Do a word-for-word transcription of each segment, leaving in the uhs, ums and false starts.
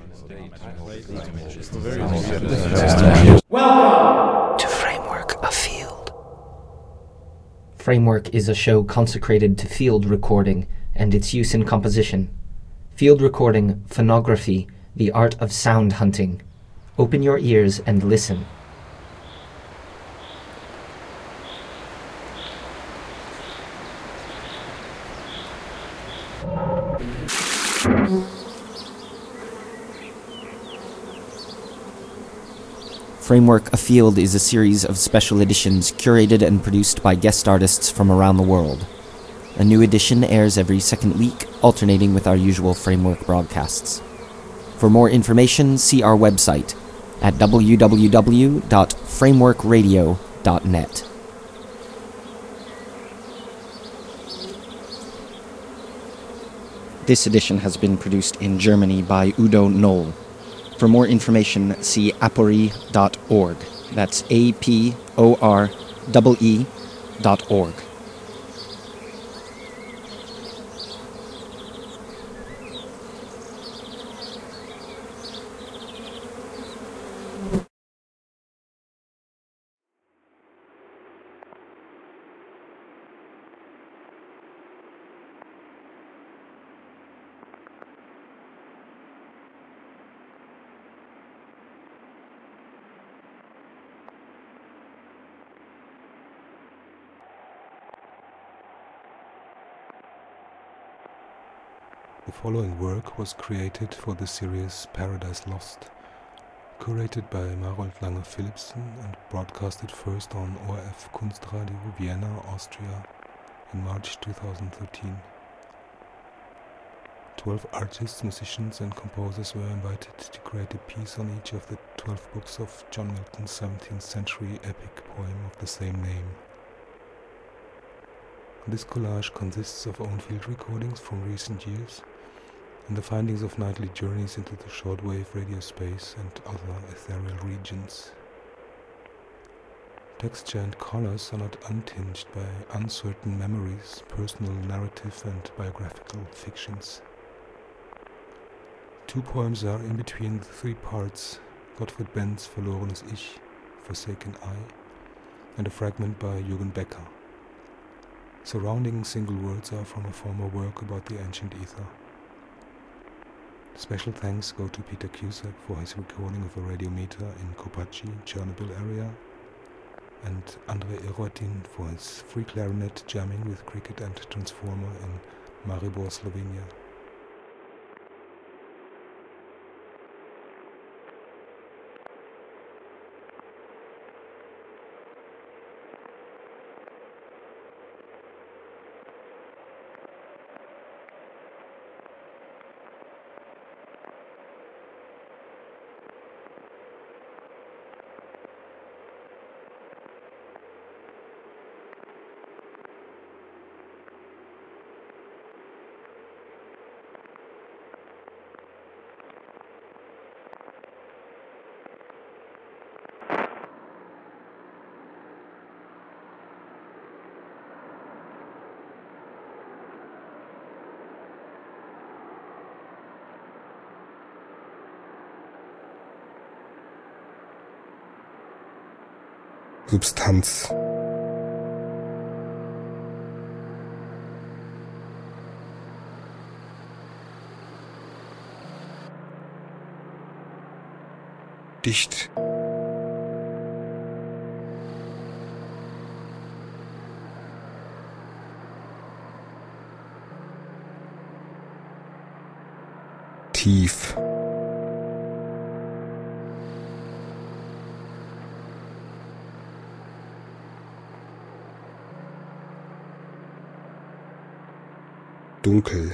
Welcome to Framework of Field. Framework is a show consecrated to field recording and its use in composition. Field recording, phonography, the art of sound hunting. Open your ears and listen. Framework Afield is a series of special editions curated and produced by guest artists from around the world. A new edition airs every second week, alternating with our usual Framework broadcasts. For more information, see our website at w w w dot framework radio dot net. This edition has been produced in Germany by Udo Noll. For more information, see apori dot org. That's A P O R E E dot org. The following work was created for the series Paradise Lost, curated by Marold Lange Philipsen and broadcasted first on O R F Kunstradio Vienna, Austria in March two thousand thirteen. Twelve artists, musicians and composers were invited to create a piece on each of the twelve books of John Milton's seventeenth century epic poem of the same name. This collage consists of own field recordings from recent years and the findings of nightly journeys into the shortwave radio space and other ethereal regions. Texture and colors are not untinged by uncertain memories, personal narrative and biographical fictions. Two poems are in between the three parts, Gottfried Benn's Verlorenes Ich, Forsaken I, and a fragment by Jürgen Becker. Surrounding single words are from a former work about the ancient ether. Special thanks go to Peter Cusack for his recording of a radiometer in Kopachi, Chernobyl area, and Andrei Erotin for his free clarinet jamming with cricket and transformer in Maribor, Slovenia. Substanz. Dicht. Tief. Dunkel.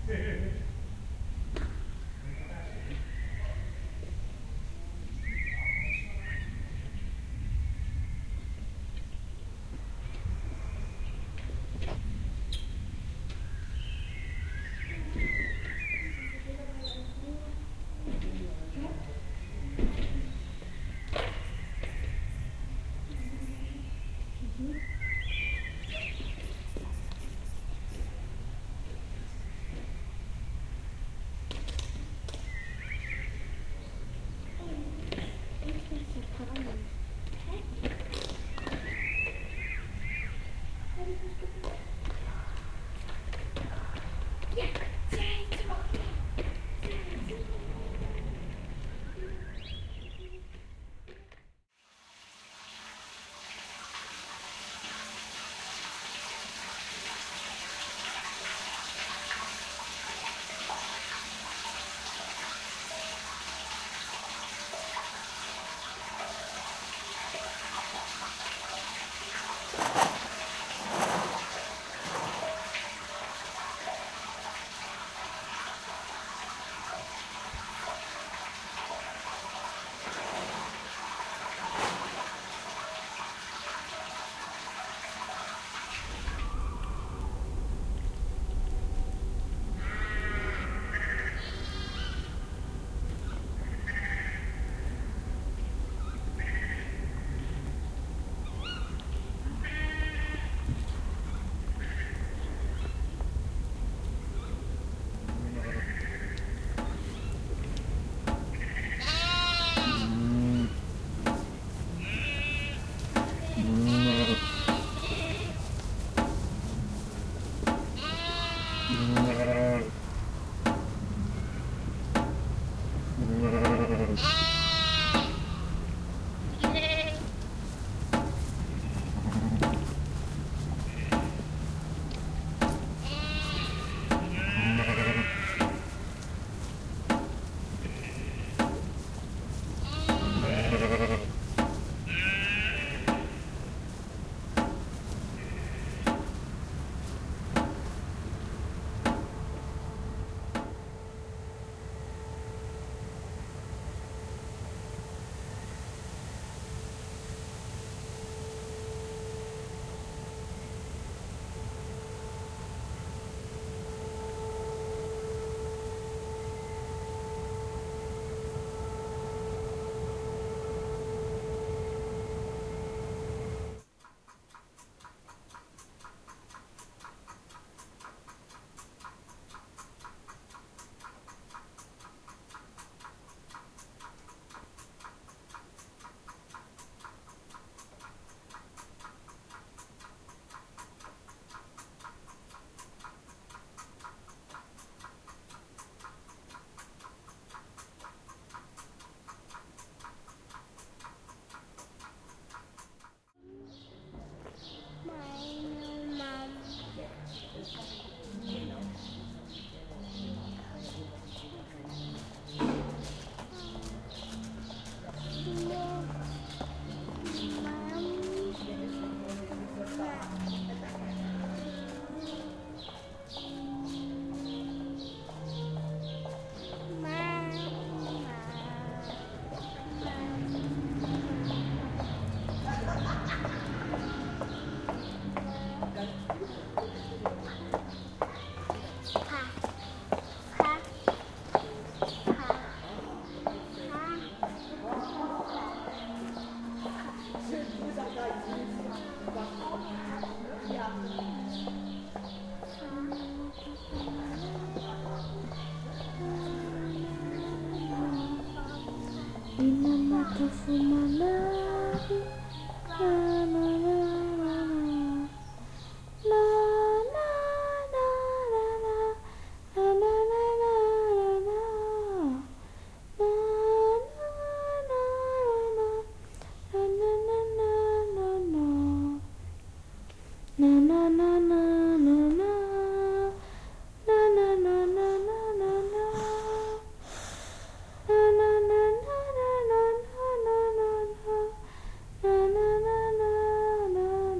Na na na na na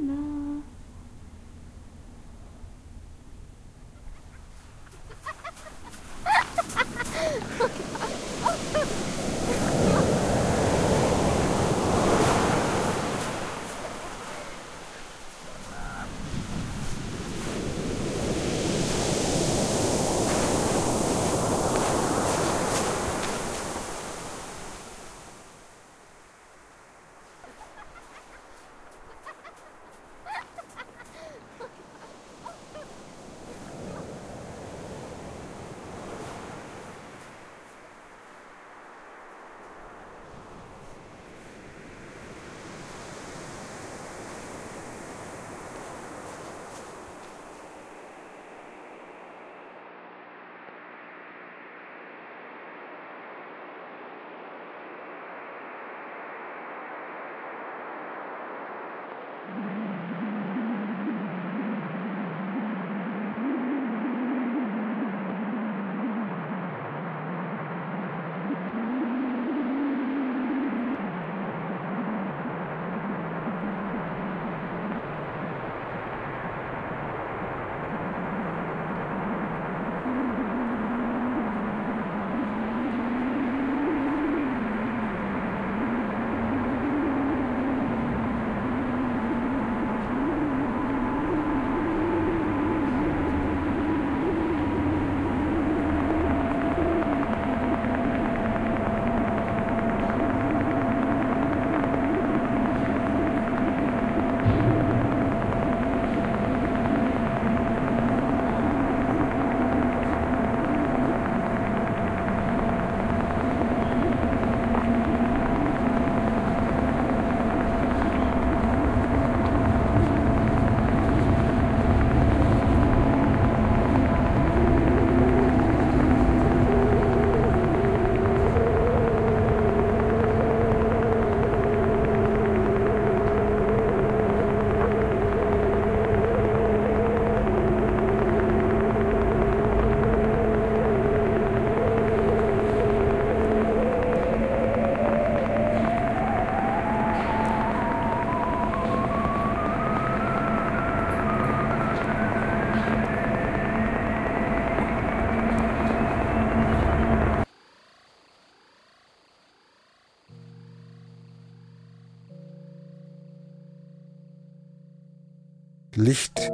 Licht.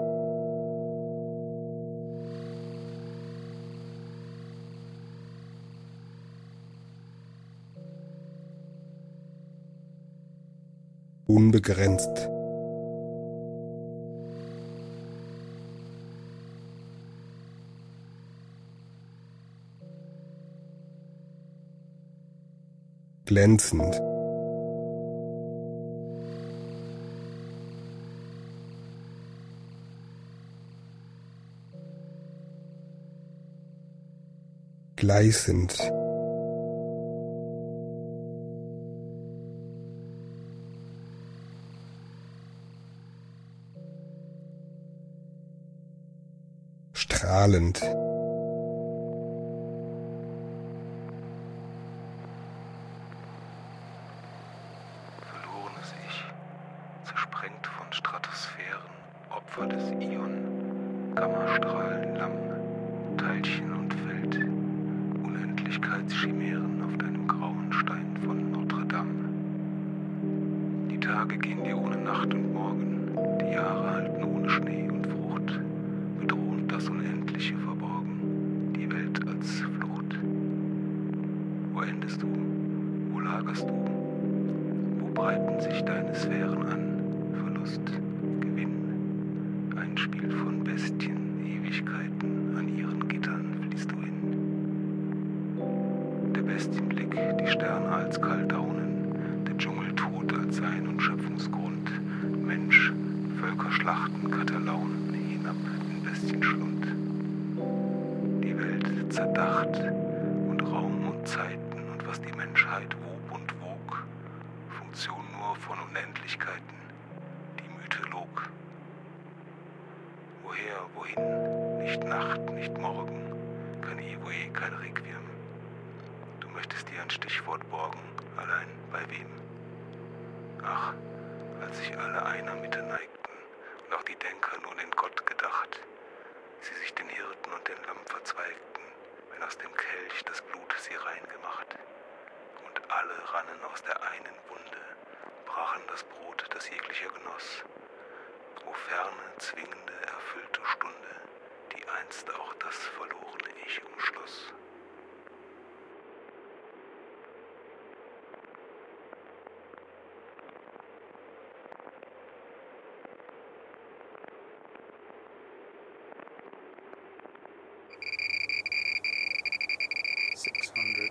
Unbegrenzt. Glänzend. Gleißend. Strahlend. Verlorenes Ich, zersprengt von Stratosphären, Opfer des Ion, Gammastrahlen, Lamm, Teilchen und Feld, Unendlichkeitschimären auf deinem grauen Stein von Notre Dame. Die Tage gehen dir ohne Nacht und Morgen, die Jahre halten ohne Schnee und Frucht, bedrohend das Unendliche verborgen, die Welt als Flucht. Wo endest du? Wo lagerst du? Wo breiten sich deine Sphären an? Verlust, Gewinn, ein Spiel von Bestien, Ewigkeiten, an ihren Gittern fließt du hin. Der Bestienblick, die Sterne als Kaldaunen, der Dschungel tot als Sein und Schöpfungsgrund, Mensch, Völkerschlachten, Katalaunen, hinab in Bestienschlund. Die Welt zerdacht und Raum und Zeiten und was die Menschheit wob und wog, Funktion nur von Unendlichkeiten, die Mythe log. Woher, wohin, nicht Nacht, nicht Morgen, kein Evoe, kein Requiem. Du möchtest dir ein Stichwort borgen, allein bei wem? Ach, als sich alle einer Mitte neigten und auch die Denker nur den Gott gedacht, sie sich den Hirten und den Lamm verzweigten, wenn aus dem Kelch das Blut sie rein gemacht. Und alle rannen aus der einen Wunde, brachen das Brot, das jeglicher genoss. O ferne, zwingende, erfüllte Stunde, die einst auch das verlorene Ich umschloss. Six hundred.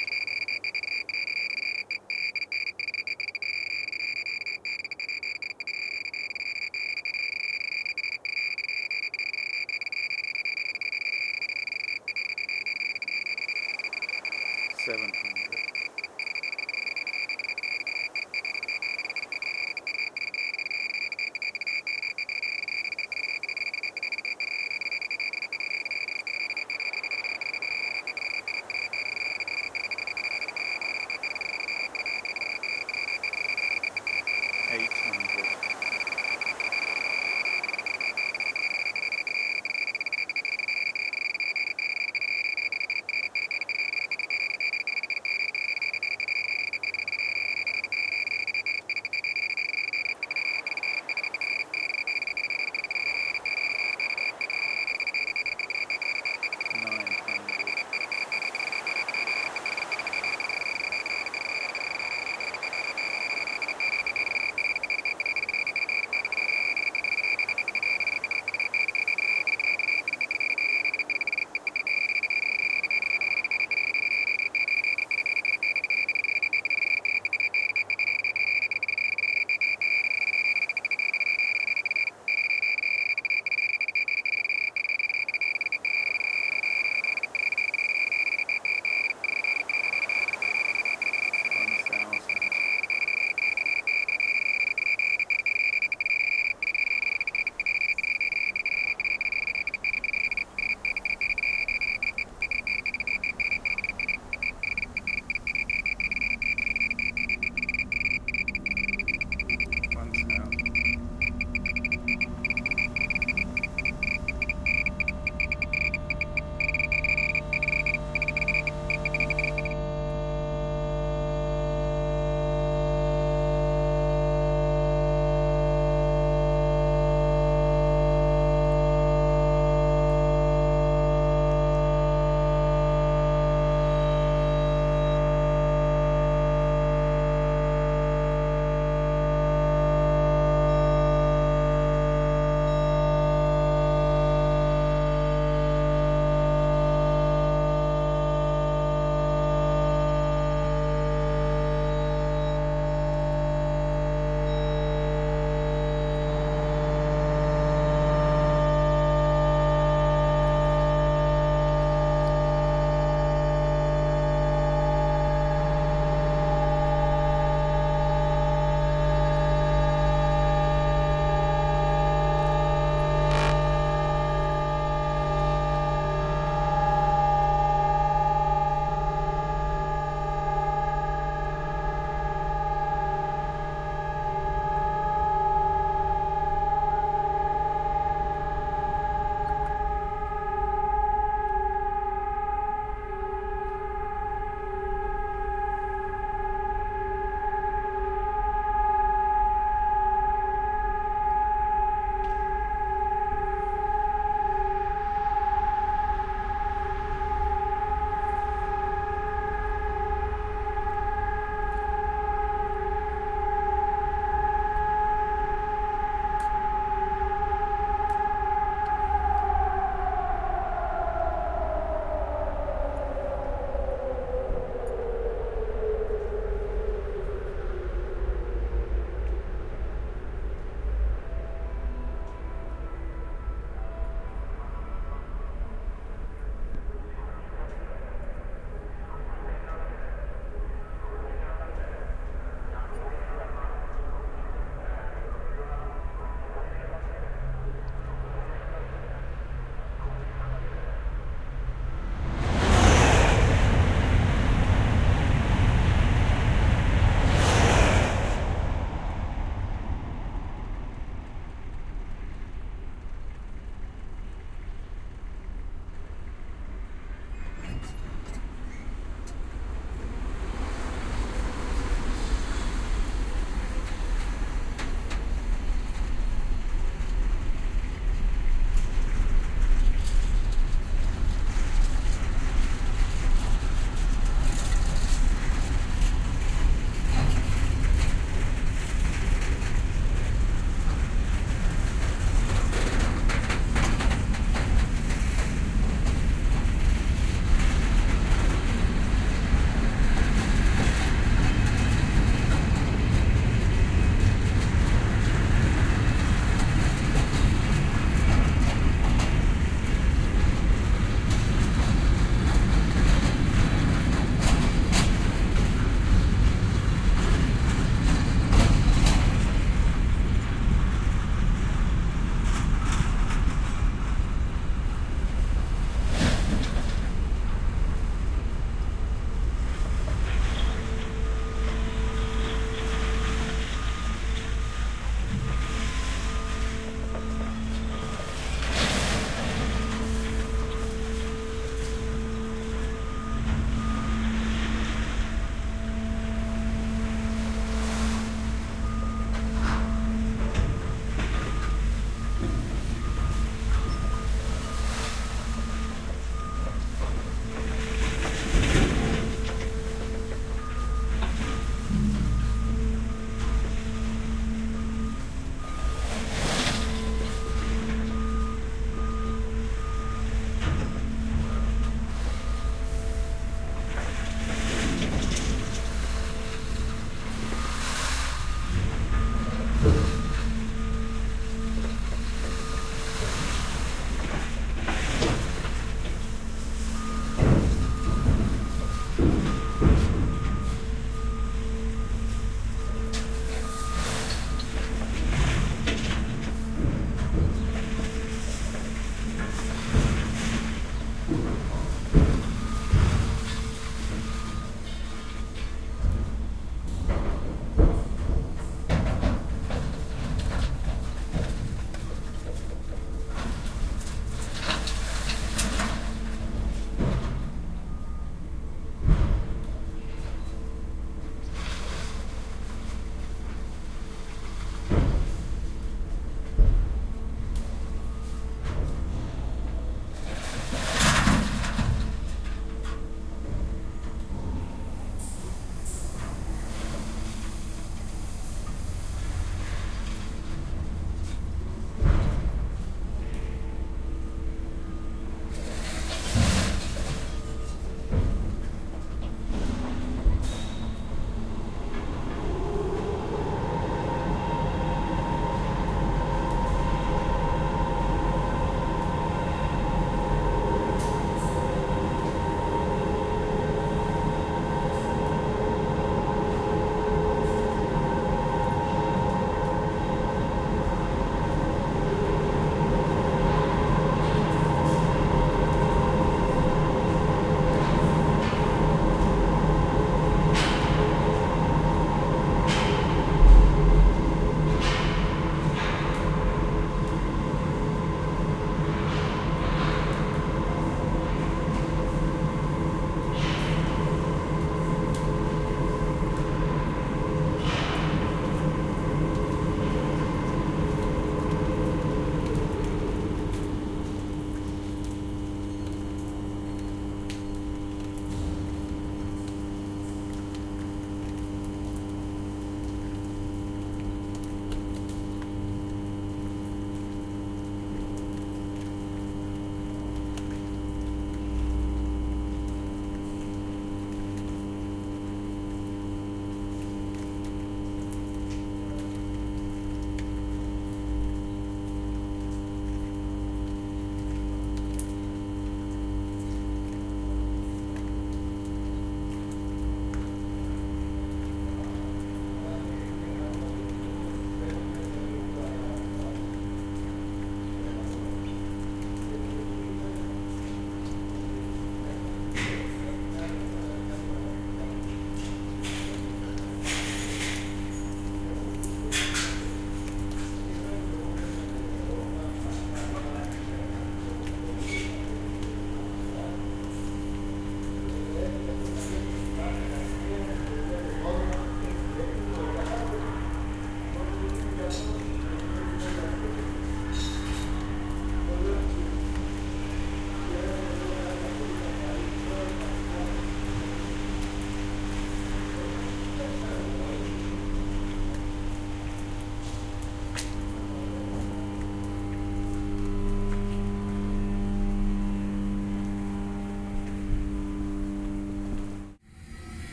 Seven hundred. Eight hundred.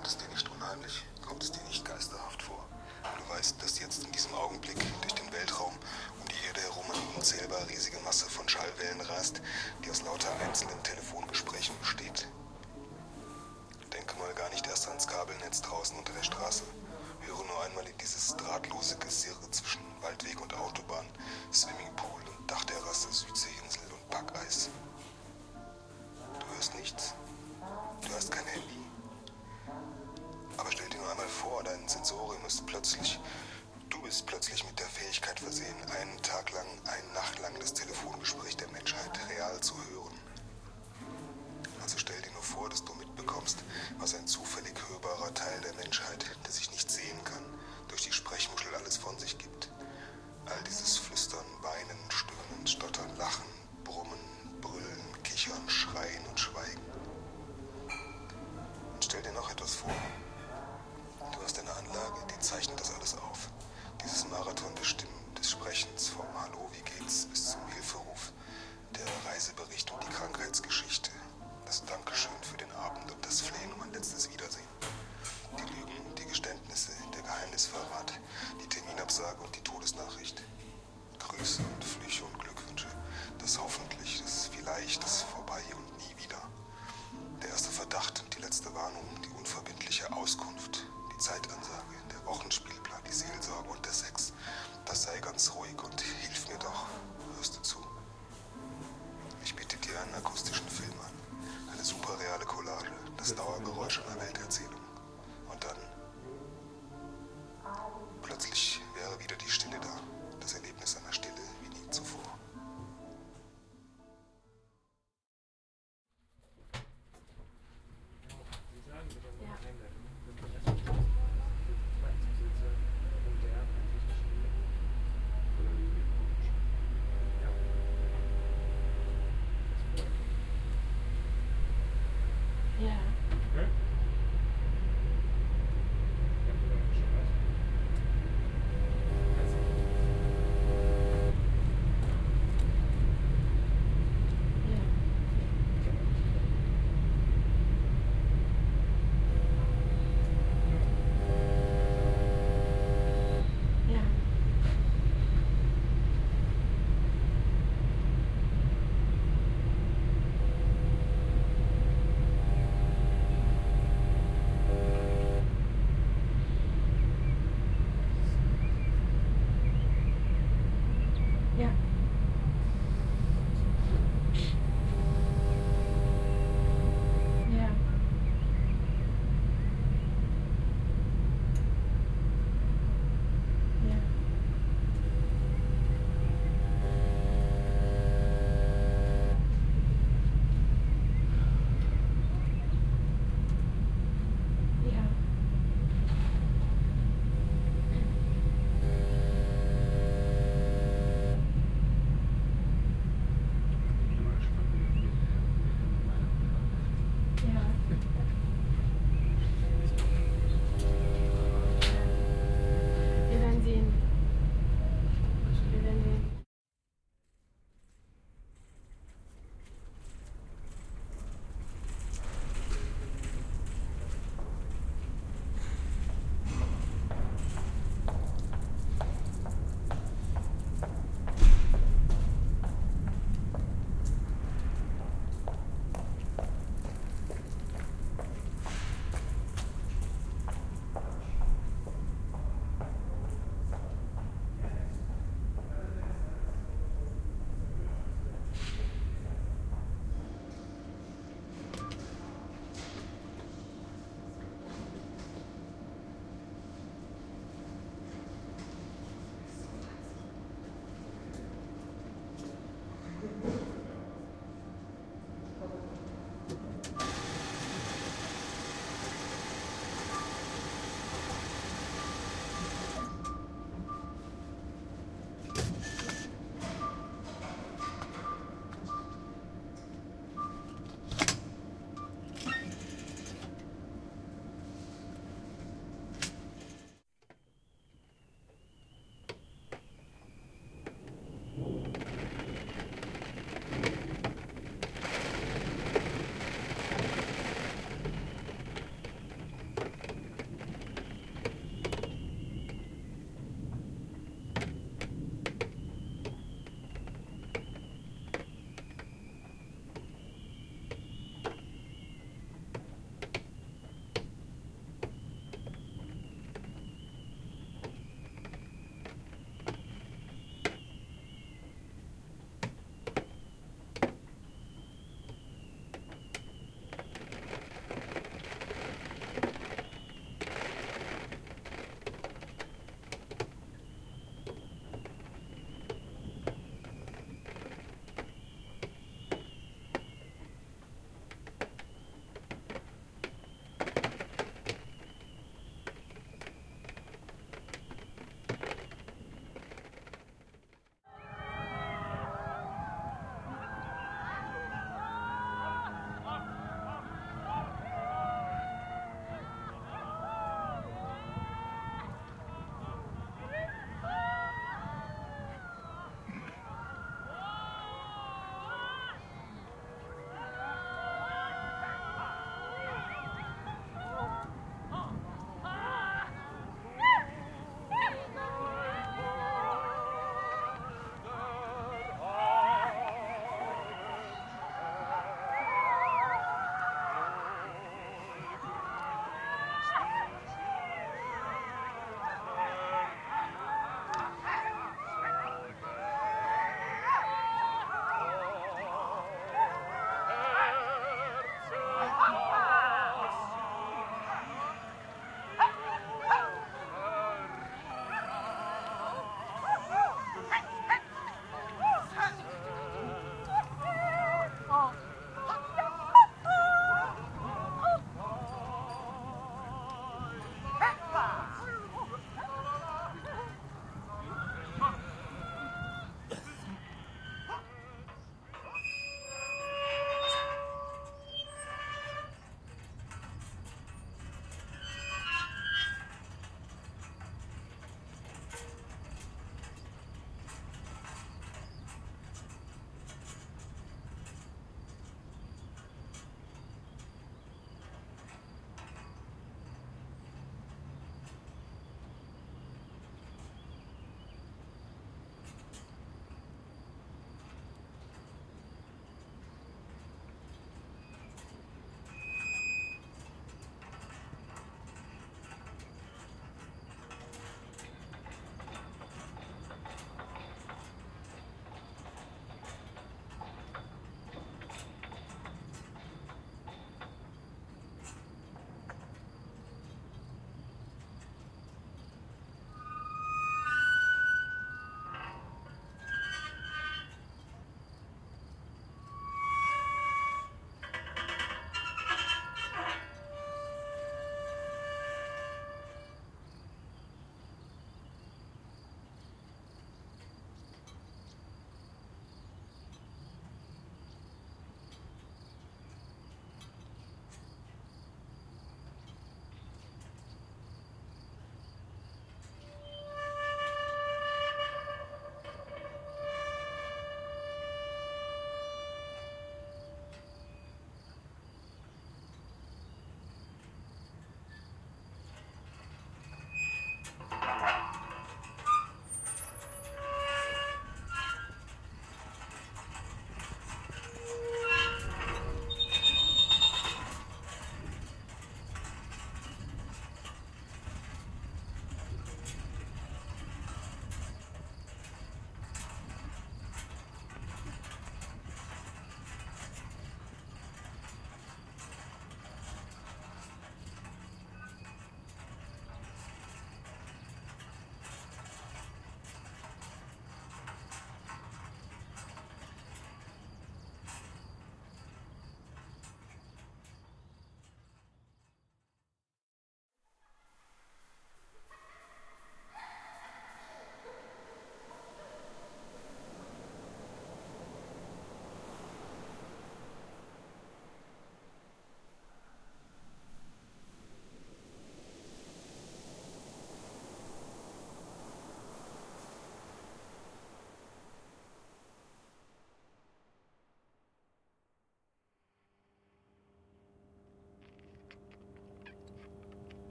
Kommt es dir nicht unheimlich? Kommt es dir nicht geisterhaft vor? Du weißt, dass jetzt in diesem Augenblick durch den Weltraum um die Erde herum eine unzählbar riesige Masse von Schallwellen rast, die aus lauter einzelnen Telefongesprächen besteht. Denke mal gar nicht erst ans Kabelnetz draußen unter der Straße. Höre nur einmal in dieses drahtlose Gesirre zwischen Waldweg und Autobahn, Swimmingpool und Dachterrasse, Südseeinsel und Packeis. Du hörst nichts. Du hast kein Handy. Aber stell dir nur einmal vor, dein Sensorium ist plötzlich, du bist plötzlich mit der Fähigkeit versehen, einen Tag lang, eine Nacht lang das Telefongespräch der Menschheit real zu hören. Also stell dir nur vor, dass du mitbekommst, was ein zufällig hörbarer Teil der Menschheit, der sich nicht sehen kann, durch die Sprechmuschel alles von sich gibt. All dieses Flüstern, Weinen, Stöhnen, Stottern, Lachen, Brummen, Brüllen, Kichern, Schreien und Schweigen. Und stell dir noch etwas vor. Du hast eine Anlage, die zeichnet das alles auf. Dieses Marathon des Stimmen, des Sprechens, vom Hallo, wie geht's, bis zum Hilferuf, der Reisebericht und die Krankheitsgeschichte, das Dankeschön für den Abend und das Flehen um ein letztes Wiedersehen. Die Lügen, die Geständnisse, der Geheimnisverrat, die Terminabsage und die Todesnachricht. Grüße und Flüche und Glückwünsche, das Hoffentlich, das Vielleicht, das Vorbei und nie wieder. Der erste Verdacht und die letzte Warnung, die unverbindliche Auskunft, die Zeitansage, der Wochenspielplan, die Seelsorge und der Sex. Das sei ganz ruhig und hilf mir doch. Hörst du zu? Ich biete dir einen akustischen Film an. Eine superreale Collage, das Dauergeräusch einer Welterzählung. Und dann plötzlich wäre wieder die Stille da. Das Erlebnis einer Stille wie nie zuvor. Ja.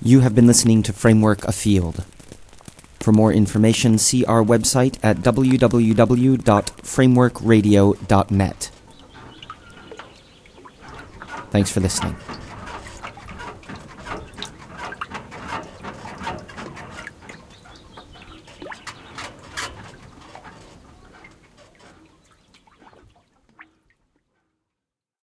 You have been listening to Framework Afield. For more information, see our website at w w w dot framework radio dot net. Thanks for listening.